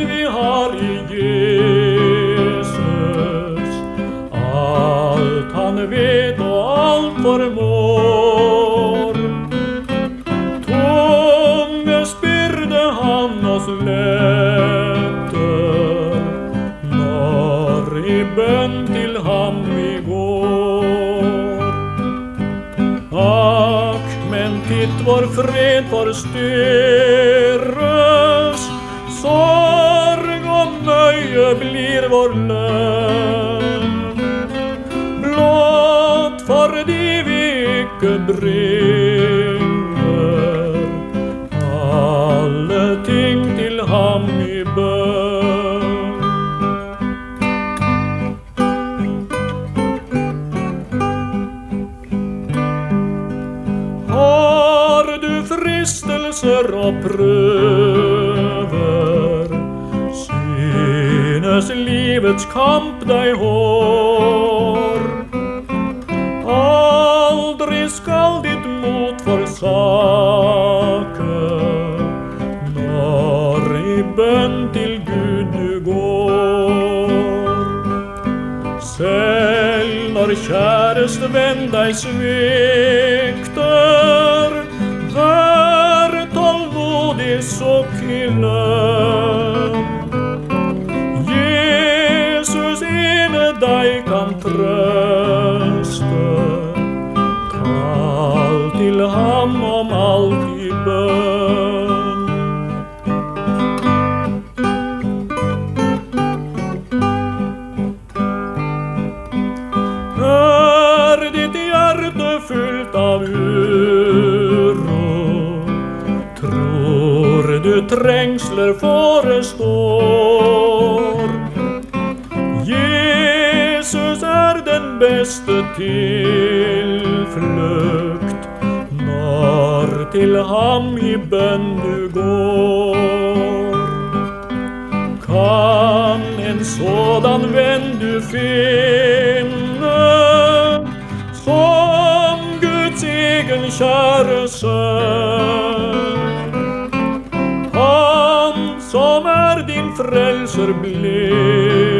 vi har i Jesus, alt han vet og alt formår. Tungest byrde han oss letter, når i bønn til ham vi går. Akk, men titt vår fred forstyrres, sorg og møye blir vår lønn. Blott fordi vi ikke bringer alle ting til ham i bønn. Har du fristelser og prøver, synes livets kamp deg hår. Aldri skal ditt mot forsake, når i bønn til Gud du går. Selv når kjæreste venn deg svikter, vær tålmodig, sukk i lønn. Jesus ene deg kan trøste, kall til ham om alt i bønn. Er ditt hjerte fullt av uro, tror du trengsler forestår? Jesus er den beste tilflukt, når til ham i bønn du går. Kan en sådan venn du finne, som Guds egen kjære sønn, han som er din frelser blind,